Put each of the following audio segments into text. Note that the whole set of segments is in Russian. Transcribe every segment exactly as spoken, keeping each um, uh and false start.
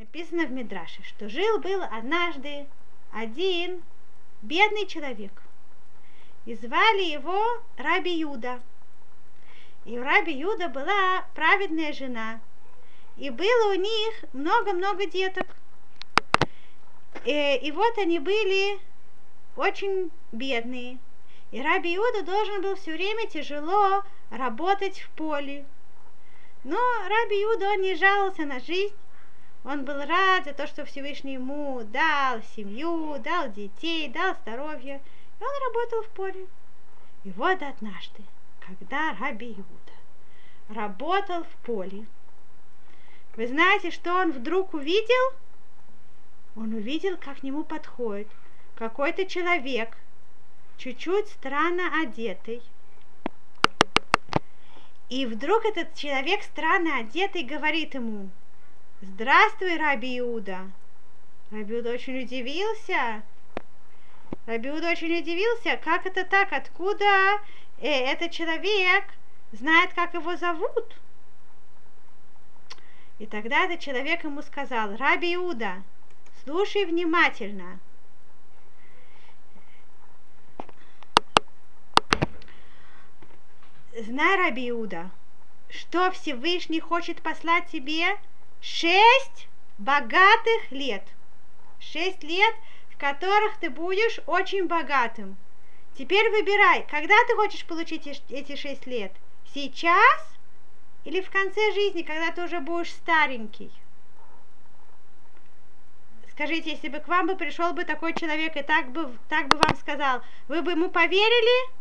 Написано в Мидраше, что жил-был однажды один бедный человек. И звали его Раби Юда. И у Раби Юда была праведная жена. И было у них много-много деток. И, и вот они были очень бедные. И Раби Юда должен был все время тяжело работать в поле. Но Раби Юда, он не жаловался на жизнь. Он был рад за то, что Всевышний ему дал семью, дал детей, дал здоровье. И он работал в поле. И вот однажды, когда Раби Юда работал в поле, вы знаете, что он вдруг увидел? Он увидел, как к нему подходит какой-то человек, чуть-чуть странно одетый. И вдруг этот человек странно одетый говорит ему: «Здравствуй, Раби Иуда». Раби Иуда очень удивился. Раби Иуда очень удивился, как это так, откуда э, этот человек знает, как его зовут. И тогда этот человек ему сказал: «Раби Иуда, слушай внимательно. Знай, Раби Иуда, что Всевышний хочет послать тебе шесть богатых лет. Шесть лет, в которых ты будешь очень богатым. Теперь выбирай, когда ты хочешь получить эти шесть лет? Сейчас или в конце жизни, когда ты уже будешь старенький?» Скажите, если бы к вам бы пришел бы такой человек и так бы, так бы вам сказал, вы бы ему поверили?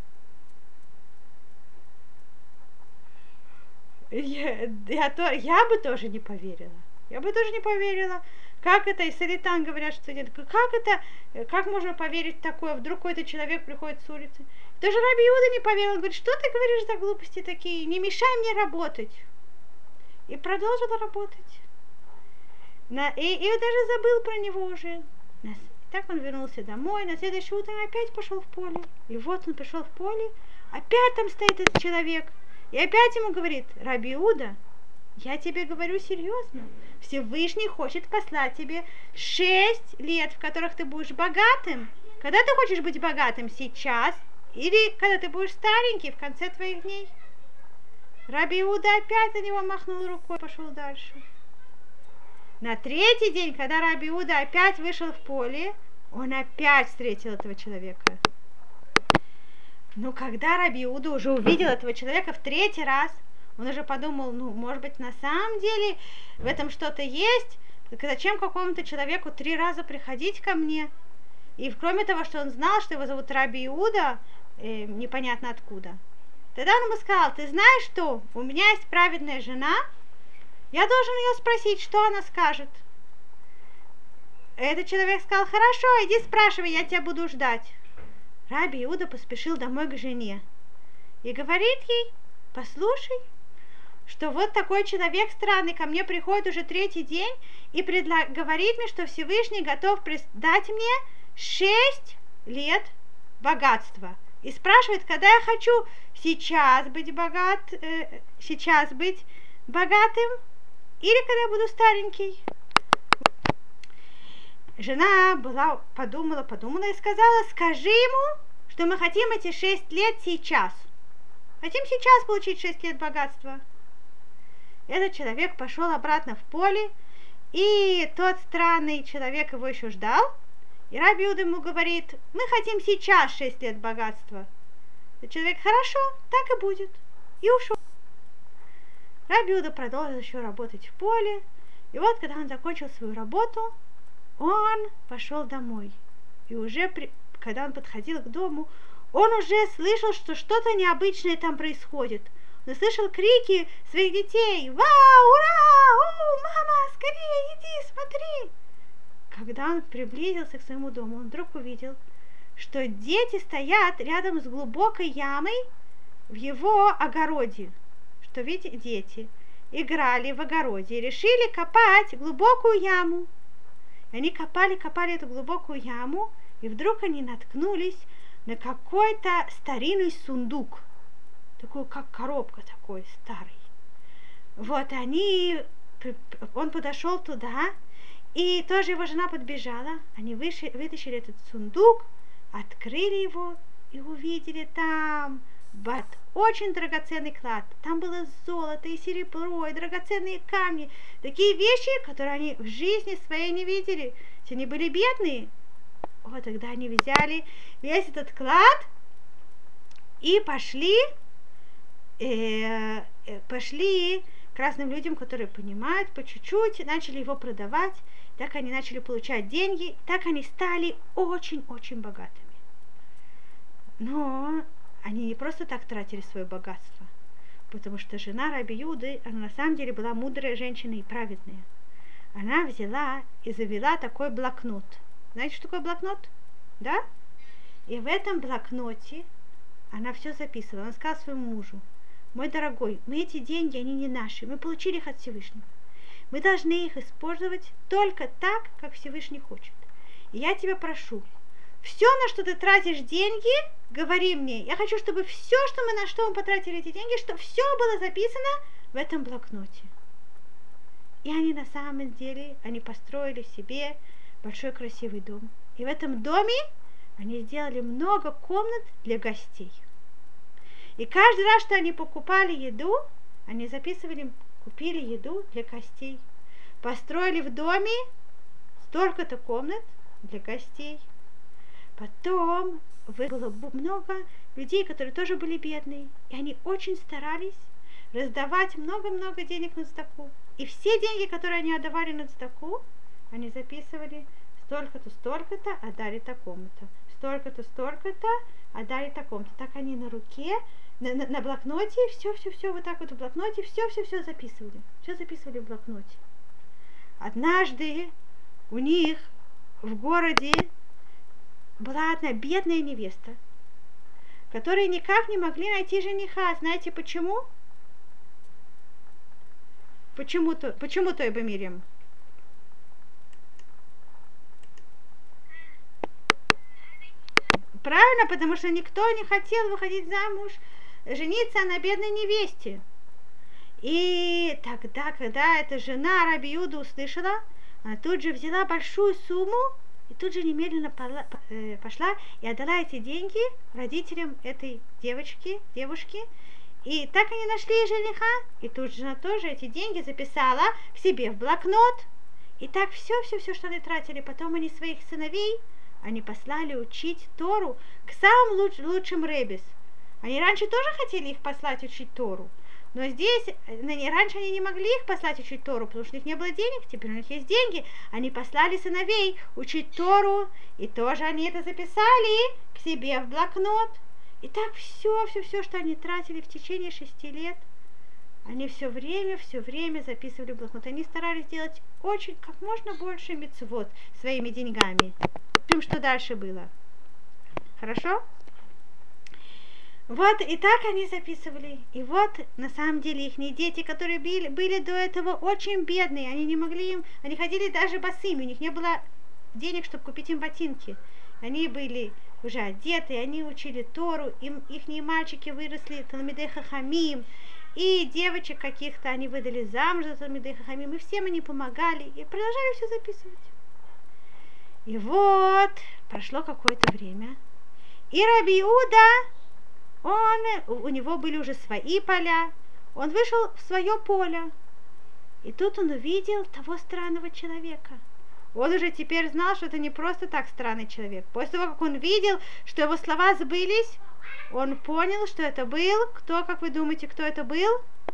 Я, я, то, я бы тоже не поверила. Я бы тоже не поверила. Как это, и Саритан говорят, что нет. Как это, как можно поверить в такое? Вдруг какой-то человек приходит с улицы. Даже Раби Иуда не поверил. Он говорит: что ты говоришь за глупости такие? Не мешай мне работать. И продолжил работать. На, и, и даже забыл про него уже. И так он вернулся домой. На следующее утро он опять пошел в поле. И вот он пришел в поле. Опять там стоит этот человек. И опять ему говорит: Раби Иуда, я тебе говорю серьезно. Всевышний хочет послать тебе шесть лет, в которых ты будешь богатым. Когда ты хочешь быть богатым? Сейчас? Или когда ты будешь старенький, в конце твоих дней? Раби Иуда опять на него махнул рукой и пошел дальше. На третий день, когда Раби Иуда опять вышел в поле, он опять встретил этого человека. Но когда Раби Иуда уже увидел этого человека в третий раз, он уже подумал: ну, может быть, на самом деле в этом что-то есть. Так зачем какому-то человеку три раза приходить ко мне? И кроме того, что он знал, что его зовут Раби Иуда, э, непонятно откуда. Тогда он ему сказал: ты знаешь что? У меня есть праведная жена, я должен ее спросить, что она скажет. Этот человек сказал: хорошо, иди спрашивай, я тебя буду ждать. Раби Иуда поспешил домой к жене и говорит ей: послушай, что вот такой человек странный ко мне приходит уже третий день и предла- говорит мне, что Всевышний готов дать мне шесть лет богатства. И спрашивает, когда я хочу сейчас быть богат, э, сейчас быть богатым, или когда я буду старенький. Жена была, подумала, подумала и сказала: скажи ему, что мы хотим эти шесть лет сейчас. Хотим сейчас получить шесть лет богатства. Этот человек пошел обратно в поле, и тот странный человек его еще ждал. И Раби Иуда ему говорит: мы хотим сейчас шесть лет богатства. Этот человек: хорошо, так и будет. И ушел. Раби Иуда продолжил еще работать в поле. И вот, когда он закончил свою работу, он пошел домой. И уже, при, когда он подходил к дому, он уже слышал, что что-то необычное там происходит. Он слышал крики своих детей: «Вау, ура! О, мама, скорее иди, смотри!» Когда он приблизился к своему дому, он вдруг увидел, что дети стоят рядом с глубокой ямой в его огороде. Что, видите, дети играли в огороде и решили копать глубокую яму. И они копали, копали эту глубокую яму, и вдруг они наткнулись на какой-то старинный сундук, такой, как коробка такой старый. Вот, они он подошел туда, и тоже его жена подбежала. Они вышли, вытащили этот сундук, открыли его и увидели там бат, очень драгоценный клад. Там было золото и серебро, и драгоценные камни. Такие вещи, которые они в жизни своей не видели. Все они были бедные. Вот тогда они взяли весь этот клад и пошли, э, э, пошли к разным людям, которые понимают по чуть-чуть, начали его продавать. Так они начали получать деньги, так они стали очень-очень богатыми. Но они не просто так тратили свое богатство, потому что жена Раби Юды, она на самом деле была мудрая женщина и праведная. Она взяла и завела такой блокнот. Знаете, что такое блокнот? Да? И в этом блокноте она все записывала. Она сказала своему мужу: мой дорогой, мы эти деньги, они не наши, мы получили их от Всевышнего. Мы должны их использовать только так, как Всевышний хочет. И я тебя прошу, все, на что ты тратишь деньги, говори мне. Я хочу, чтобы все, что мы на что мы потратили эти деньги, чтобы все было записано в этом блокноте. И они на самом деле, они построили себе большой красивый дом. И в этом доме они сделали много комнат для гостей. И каждый раз, что они покупали еду, они записывали: купили еду для гостей. Построили в доме столько-то комнат для гостей. Потом было много людей, которые тоже были бедные. И они очень старались раздавать много-много денег на цдаку. И все деньги, которые они отдавали на цдаку, они записывали: столько-то, столько-то отдали такому-то. Столько-то, столько-то отдали такому-то. Так они на руке, на, на, на блокноте, все-все-все вот так вот в блокноте, все-все-все записывали. Все записывали в блокноте. Однажды у них в городе была одна бедная невеста, которые никак не могли найти жениха. Знаете почему? Почему-то, почему то бы Мирьям? Правильно, потому что никто не хотел выходить замуж, жениться на бедной невесте. И тогда, когда эта жена Раби Юды услышала, она тут же взяла большую сумму и тут же немедленно пошла и отдала эти деньги родителям этой девочки, девушки. И так они нашли жениха, и тут же она тоже эти деньги записала к себе в блокнот. И так все-все-все, что они тратили, потом они своих сыновей, они послали учить Тору к самым луч- лучшим ребес. Они раньше тоже хотели их послать учить Тору, но здесь, раньше они не могли их послать учить Тору, потому что у них не было денег, теперь у них есть деньги. Они послали сыновей учить Тору, и тоже они это записали к себе в блокнот. И так все, все, все, что они тратили в течение шести лет, они все время, все время записывали в блокнот. Они старались делать очень, как можно больше мицвот своими деньгами. Что дальше было? Хорошо? Вот, и так они записывали. И вот, на самом деле, их дети, которые были, были до этого очень бедные, они не могли им, они ходили даже босыми, у них не было денег, чтобы купить им ботинки. Они были уже одеты, они учили Тору, им их мальчики выросли талмидей хахамим, и девочек каких-то они выдали замуж за талмидей хахамим, и всем они помогали, и продолжали все записывать. И вот, прошло какое-то время, и Раби Иуда, он, у него были уже свои поля, он вышел в свое поле, и тут он увидел того странного человека. Он уже теперь знал, что это не просто так странный человек. После того, как он видел, что его слова сбылись, он понял, что это был, кто, как вы думаете, кто это был?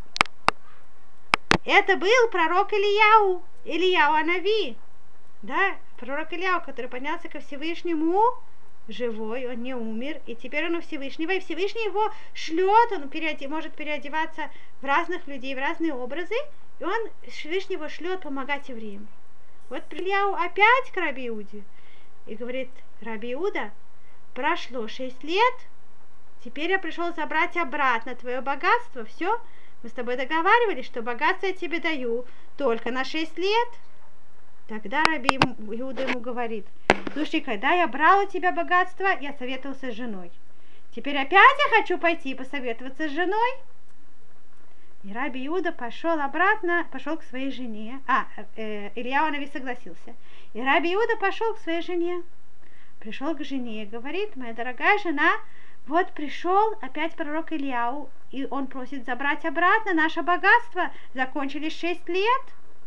Это был пророк Ильяу, Ильяу Анави, да, пророк Ильяу, который поднялся ко Всевышнему, живой, он не умер, и теперь он у Всевышнего, и Всевышний его шлет, он переоде, может переодеваться в разных людей, в разные образы, и он Всевышнего шлет помогать евреям. Вот Ильяу опять к Раби Иуде и говорит: Раби Иуда, прошло шесть лет, теперь я пришел забрать обратно твое богатство, все, мы с тобой договаривались, что богатство я тебе даю только на шесть лет. Тогда Раби Иуда ему говорит: слушай, когда я брал у тебя богатство, я советовался с женой. Теперь опять я хочу пойти и посоветоваться с женой. И Раби Иуда пошел обратно, пошел к своей жене. А, э, Ильяу Нави согласился. И Раби Иуда пошел к своей жене. Пришел к жене и говорит: моя дорогая жена, вот пришел опять пророк Ильяу, и он просит забрать обратно наше богатство. Закончились шесть лет.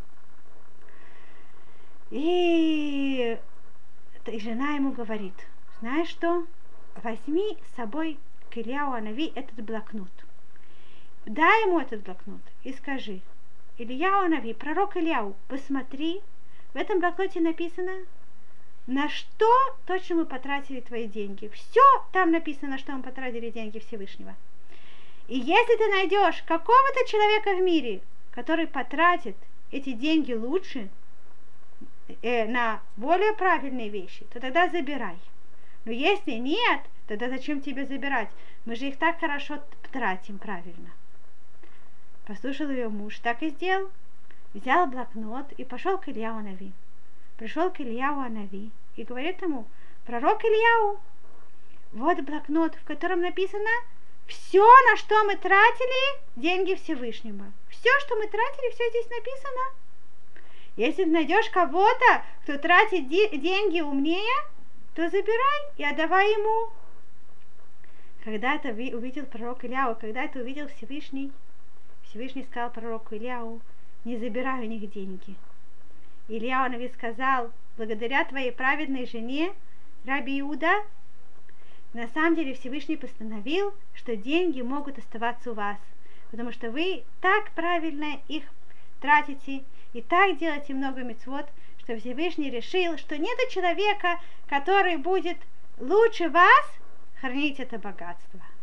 И, и жена ему говорит: знаешь что, возьми с собой к Ильяу Нави этот блокнот. Дай ему этот блокнот и скажи: Ильяу Нави, пророк Ильяу, посмотри, в этом блокноте написано, на что точно мы потратили твои деньги. Все там написано, на что мы потратили деньги Всевышнего. И если ты найдешь какого-то человека в мире, который потратит эти деньги лучше, э, на более правильные вещи, то тогда забирай. Но если нет, тогда зачем тебе забирать? Мы же их так хорошо тратим правильно. Послушал ее муж, так и сделал. Взял блокнот и пошел к Ильяу Нави. Пришел к Ильяу Нави и говорит ему: пророк Ильяу, вот блокнот, в котором написано все, на что мы тратили деньги Всевышнего. Все, что мы тратили, все здесь написано. Если ты найдешь кого-то, кто тратит де- деньги умнее, то забирай и отдавай ему. Когда это увидел пророк Ильяу, когда это увидел Всевышний, Всевышний сказал пророку Ильяу: не забирай у них деньги. Ильяу Нави сказал: благодаря твоей праведной жене, Раби Иуда, на самом деле Всевышний постановил, что деньги могут оставаться у вас, потому что вы так правильно их тратите и так делаете много мицвот, что Всевышний решил, что нет человека, который будет лучше вас хранить это богатство.